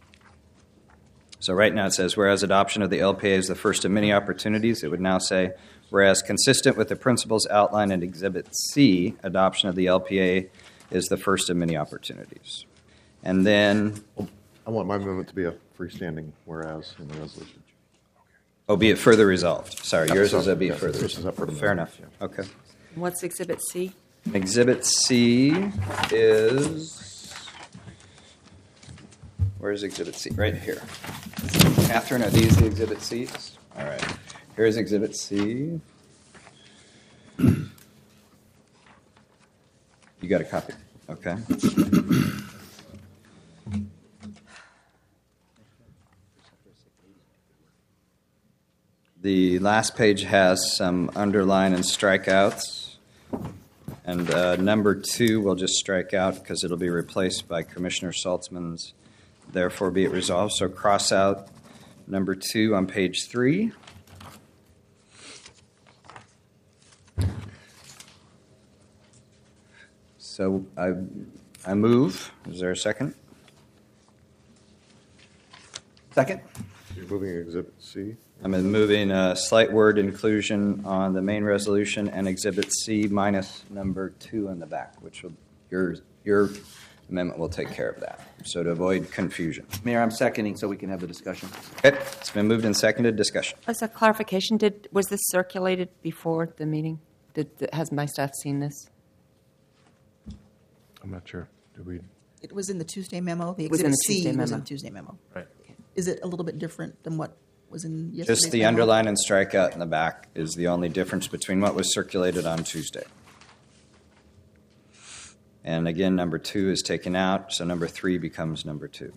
So right now it says, whereas adoption of the L P A is the first of many opportunities, it would now say, whereas consistent with the principles outlined in Exhibit C, adoption of the L P A is the first of many opportunities. And then... I want my amendment to be a freestanding whereas in the resolution. Oh, be it further resolved. Sorry, Yeah, yours so- is a be yeah, further this is resolved. up for the Fair amendment, enough. yeah. Okay. What's Exhibit C? Exhibit C is... Where's Exhibit C? Right here. Catherine, are these the Exhibit Cs? All right. Here's Exhibit C. You got a copy? Okay. The last page has some underline and strikeouts. And uh, number two we'll just strike out because it'll be replaced by Commissioner Saltzman's therefore be it resolved. So cross out number two on page three. So I, I move. Is there a second? Second. You're moving Exhibit C? I'm moving a slight word inclusion on the main resolution and Exhibit C minus number two in the back, which will, your, your amendment will take care of that. So to avoid confusion. Mayor, I'm seconding so we can have the discussion. Okay, it's been moved and seconded. Discussion. As a clarification, did was this circulated before the meeting? Did has my staff seen this? I'm not sure. Did we? It was in the Tuesday memo. The It was in Exhibit the C Tuesday was in memo. the Tuesday memo. Right. Is it a little bit different than what was in yesterday's Just the memo? underline and strikeout in the back is the only difference between what was circulated on Tuesday. And again, number two is taken out, so number three becomes number two.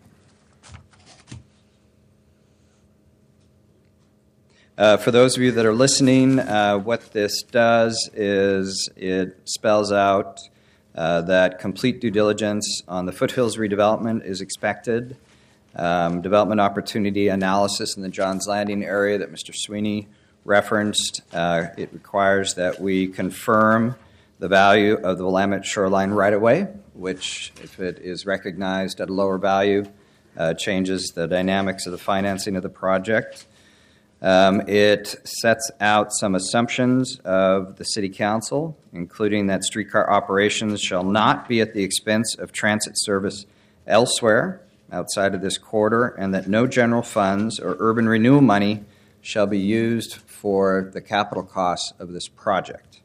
Uh, for those of you that are listening, uh, what this does is it spells out uh, that complete due diligence on the Foothills redevelopment is expected. Um, development opportunity analysis in the Johns Landing area that Mister Sweeney referenced. Uh, it requires that we confirm the value of the Willamette Shoreline right-of-way, which, if it is recognized at a lower value, uh, changes the dynamics of the financing of the project. Um, it sets out some assumptions of the City Council, including that streetcar operations shall not be at the expense of transit service elsewhere outside of this corridor, and that no general funds or urban renewal money shall be used for the capital costs of this project.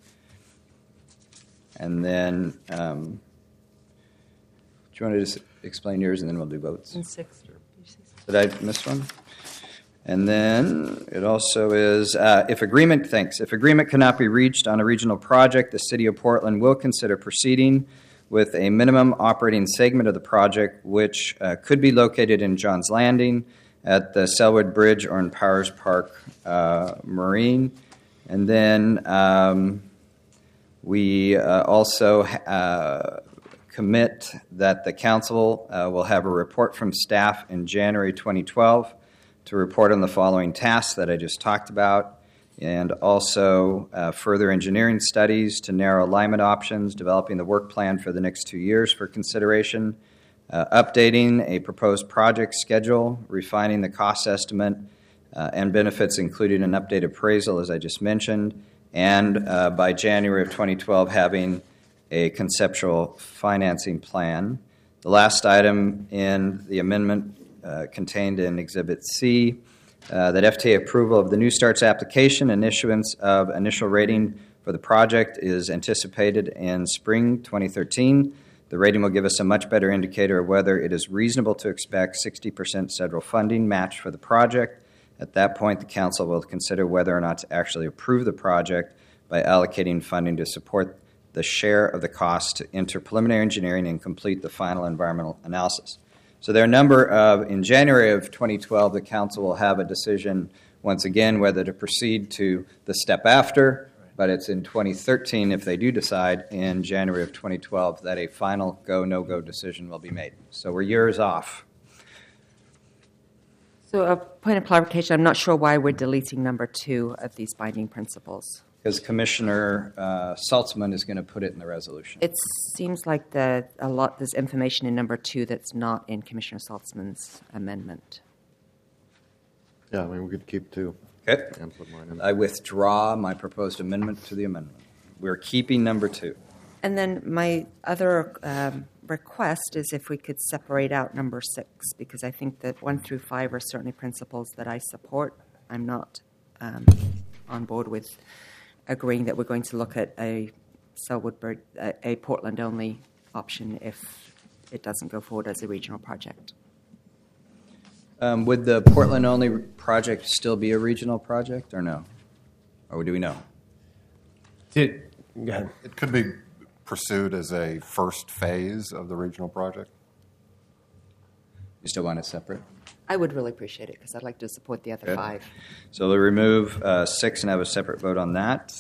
And then, um, do you want to just explain yours, and then we'll do votes? In six. Did I miss one? And then it also is, uh, if agreement, thanks, if agreement cannot be reached on a regional project, the City of Portland will consider proceeding with a minimum operating segment of the project, which uh, could be located in Johns Landing, at the Selwood Bridge, or in Powers Park uh, Marine. And then um, we uh, also uh, commit that the council uh, will have a report from staff in January twenty twelve to report on the following tasks that I just talked about, and also uh, further engineering studies to narrow alignment options, developing the work plan for the next two years for consideration, uh, updating a proposed project schedule, refining the cost estimate uh, and benefits, including an updated appraisal, as I just mentioned, and uh, by January of twenty twelve, having a conceptual financing plan. The last item in the amendment uh, contained in Exhibit C, uh, that F T A approval of the New Starts application and issuance of initial rating for the project is anticipated in spring twenty thirteen. The rating will give us a much better indicator of whether it is reasonable to expect sixty percent federal funding match for the project. At that point, the council will consider whether or not to actually approve the project by allocating funding to support the share of the cost to enter preliminary engineering and complete the final environmental analysis. So there are a number of, in January of twenty twelve, the council will have a decision once again whether to proceed to the step after, but it's in twenty thirteen, if they do decide in January of twenty twelve, that a final go, no-go decision will be made. So we're years off. So a point of clarification, I'm not sure why we're deleting number two of these binding principles. Because Commissioner uh, Saltzman is going to put it in the resolution. It seems like the, a lot there's information in number two that's not in Commissioner Saltzman's amendment. Yeah, I mean, we could keep two. Okay. And put mine in. I withdraw my proposed amendment to the amendment. We're keeping number two. And then my other um, request is if we could separate out number six, because I think that one through five are certainly principles that I support. I'm not um, on board with agreeing that we're going to look at a Selwood, a, a Portland-only option if it doesn't go forward as a regional project. Um, would the Portland-only project still be a regional project, or no? Or do we know? Did, go ahead. It could be pursued as a first phase of the regional project. You still want it separate? I would really appreciate it because I'd like to support the other Okay. five. So we'll remove uh, six and have a separate vote on that.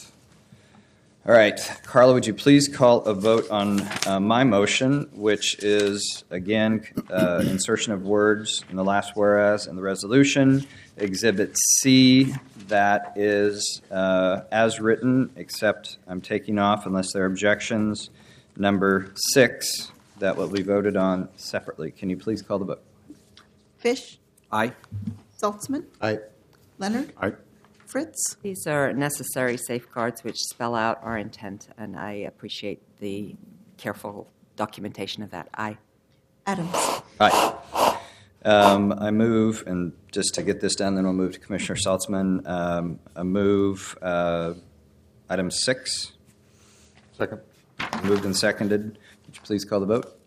All right. Carla, would you please call a vote on uh, my motion, which is, again, uh, insertion of words in the last whereas in the resolution. Exhibit C, that is uh, as written, except I'm taking off unless there are objections. Number six, that will be voted on separately. Can you please call the vote? Fish, Aye. Saltzman, I, Leonard, Aye. Fritz, These are necessary safeguards which spell out our intent, and I appreciate the careful documentation of that. Aye. Adams. Aye. Um, I move, and just to get this done, then we'll move to Commissioner Saltzman. Um, I move uh, item six. second. Moved and seconded. Would you please call the vote?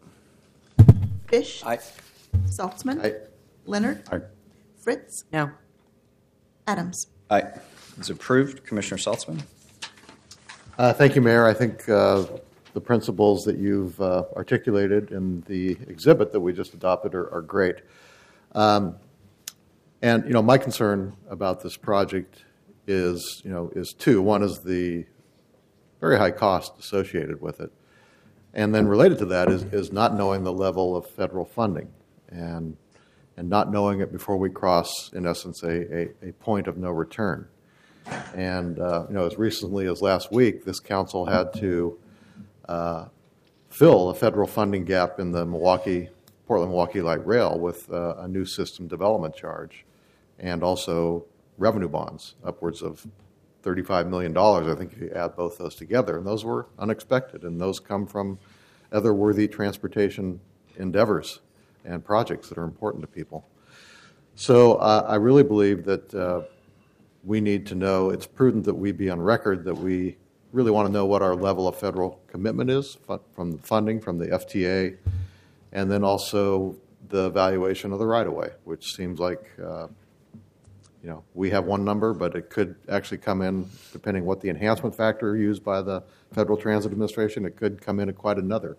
Fish, Aye. Saltzman, Aye. Leonard, Aye. Fritz, No. Adams. Aye. It's approved. Commissioner Saltzman. Uh, Thank you, Mayor. I think uh, the principles that you've uh, articulated in the exhibit that we just adopted are, are great. Um, and, you know, my concern about this project is, you know, is two. One is the very high cost associated with it. And then related to that is, is not knowing the level of federal funding and, and not knowing it before we cross, in essence, a, a, a point of no return. And, uh, you know, as recently as last week, this council had to uh, fill a federal funding gap in the Milwaukee, Portland-Milwaukee Light Rail with uh, a new system development charge and also revenue bonds, upwards of thirty-five million dollars, I think, if you add both those together. And those were unexpected, and those come from other worthy transportation endeavors and projects that are important to people. So uh, I really believe that uh, we need to know, it's prudent that we be on record that we really want to know what our level of federal commitment is from the funding, from the F T A, and then also the evaluation of the right-of-way, which seems like, uh, you know, we have one number, but it could actually come in, depending what the enhancement factor used by the Federal Transit Administration, it could come in at quite another.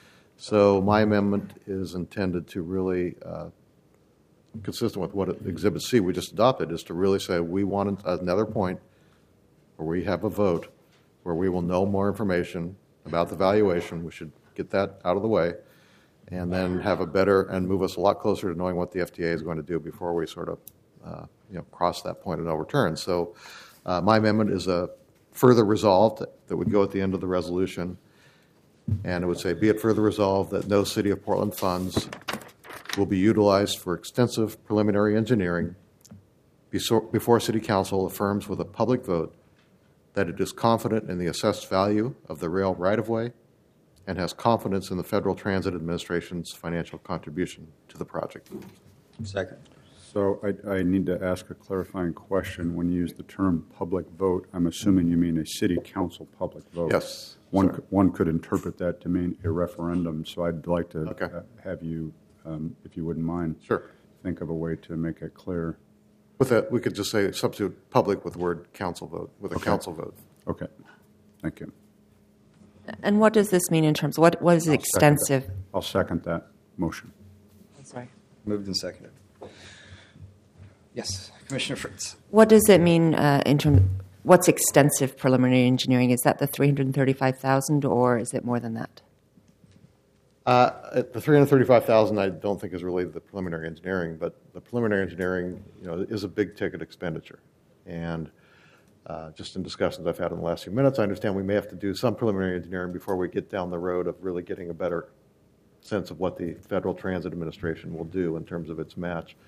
So my amendment is intended to really, uh, consistent with what Exhibit C we just adopted, is to really say we want another point where we have a vote, where we will know more information about the valuation. We should get that out of the way, and then have a better, and move us a lot closer to knowing what the F T A is going to do before we sort of uh, you know, cross that point of no return. So uh, my amendment is a further resolved that would go at the end of the resolution, and it would say, be it further resolved that no City of Portland funds will be utilized for extensive preliminary engineering before City Council affirms with a public vote that it is confident in the assessed value of the rail right-of-way and has confidence in the Federal Transit Administration's financial contribution to the project. Second. So I, I need to ask a clarifying question. When you use the term public vote, I'm assuming you mean a city council public vote. Yes, One, sir. could- one could interpret that to mean a referendum, so I'd like to Okay. uh, have you, um, if you wouldn't mind. Sure. Think of a way to make it clear. With that, we could just say substitute public with the word council vote, with a Okay. council vote. Okay, thank you. And what does this mean in terms of what, what is I'll second that. extensive? I'll second that motion. Sorry. Moved and seconded. Yes, Commissioner Fritz. What does it mean uh, in terms? What's extensive preliminary engineering? Is that the three hundred thirty-five thousand, or is it more than that? Uh, The three hundred thirty-five thousand I don't think is related to the preliminary engineering, but the preliminary engineering, you know, is a big ticket expenditure. And uh, just in discussions I've had in the last few minutes, I understand we may have to do some preliminary engineering before we get down the road of really getting a better sense of what the Federal Transit Administration will do in terms of its match.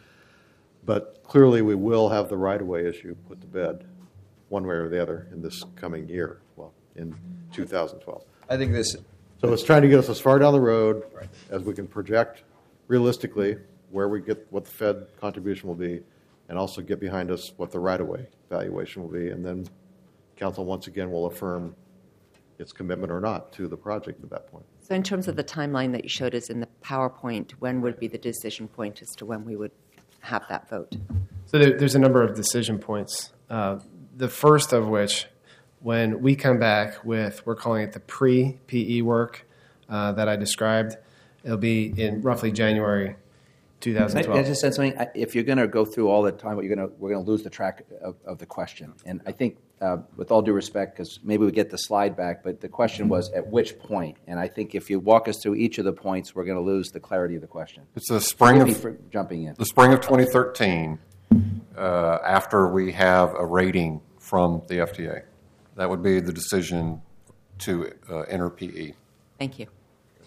But clearly, we will have the right-of-way issue put to bed, one way or the other, in this coming year, well, in two thousand twelve. I think this, So it's trying to get us as far down the road as we can project realistically where we get, what the Fed contribution will be, and also get behind us what the right-of-way valuation will be. And then council, once again, will affirm its commitment or not to the project at that point. So, in terms of the timeline that you showed us in the PowerPoint, when would be the decision point as to when we would have that vote? So there, there's a number of decision points. Uh, the first of which, when we come back with, we're calling it the pre-P E work uh, that I described, it'll be in roughly January I, twenty twelve. I just said something. I- If you're going to go through all the time, what you're going to, we're going to lose the track of, of the question. And I think, uh, with all due respect, because maybe we get the slide back, but the question was at which point? And I think if you walk us through each of the points, we're going to lose the clarity of the question. It's the spring Forgive me of for jumping in. the spring of twenty thirteen, uh, after we have a rating from the F D A. That would be the decision to uh, enter P E. Thank you.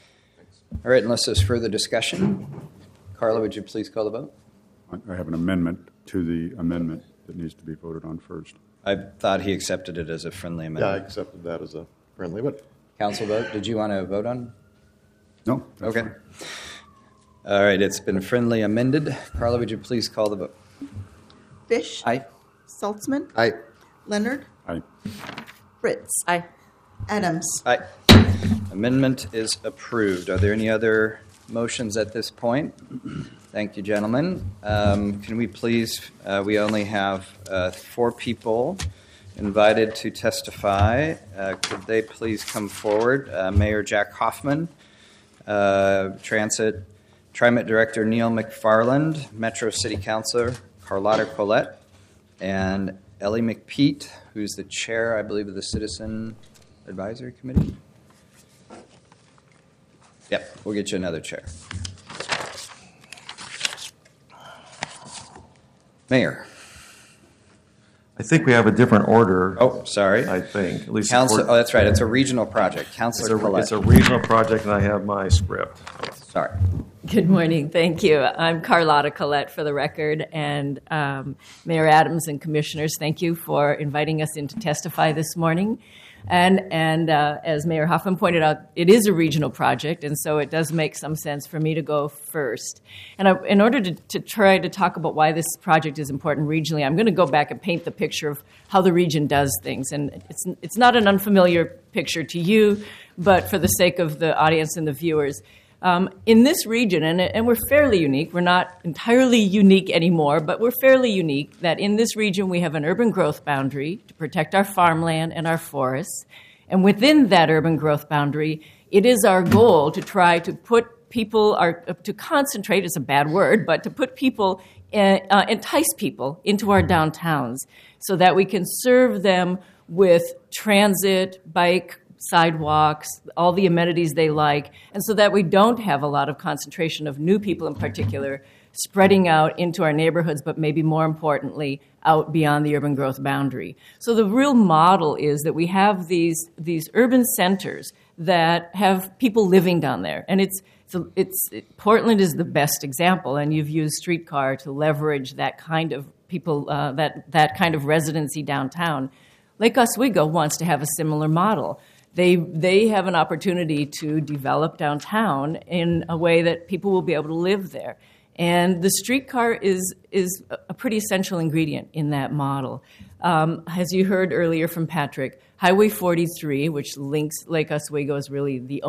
all right, unless there's further discussion, Carla, would you please call the vote? I I have an amendment to the amendment that needs to be voted on first. I thought he accepted it as a friendly Yeah, I amendment. accepted that as a friendly, but Council vote, did you want to vote on? No? that's Okay. fine. All right, it's been friendly amended. Carla, would you please call the vote? Fish. Aye. Saltzman. I, Leonard. Aye. Fritz. Aye. Adams. Aye. Amendment is approved. Are there any other motions at this point? Thank you, gentlemen. Um, Can we please, uh, we only have uh, four people invited to testify. Uh, Could they please come forward? Uh, Mayor Jack Hoffman, uh, Transit, TriMet Director Neil McFarland, Metro City Councilor Carlotta Collette, and Ellie McPeet, who's the chair, I believe, of the Citizen Advisory Committee. Yep, we'll get you another chair. Mayor. I think we have a different order. Oh, sorry. I think, at least. Council, according- oh, that's right. It's a regional project. It's Councilor a, Collette. it's a regional project, and I have my script. Sorry. Good morning. Thank you. I'm Carlotta Collette for the record. And um, Mayor Adams and Commissioners, thank you for inviting us in to testify this morning. And, and uh, as Mayor Hoffman pointed out, it is a regional project, and so it does make some sense for me to go first. And I, in order to, to try to talk about why this project is important regionally, I'm going to go back and paint the picture of how the region does things. And it's, it's not an unfamiliar picture to you, but for the sake of the audience and the viewers, Um, in this region, and, and we're fairly unique, we're not entirely unique anymore, but we're fairly unique that in this region we have an urban growth boundary to protect our farmland and our forests. And within that urban growth boundary, it is our goal to try to put people, our, to concentrate is a bad word, but to put people, uh, uh, entice people into our downtowns so that we can serve them with transit, bike, sidewalks, all the amenities they like, and so that we don't have a lot of concentration of new people in particular spreading out into our neighborhoods, but maybe more importantly, out beyond the urban growth boundary. So the real model is that we have these, these urban centers that have people living down there. And it's, it's, it's it, Portland is the best example, and you've used streetcar to leverage that kind of people, uh, that, that kind of residency downtown. Lake Oswego wants to have a similar model. They they have an opportunity to develop downtown in a way that people will be able to live there. And the streetcar is, is a pretty essential ingredient in that model. Um, as you heard earlier from Patrick, Highway forty-three, which links Lake Oswego, is really the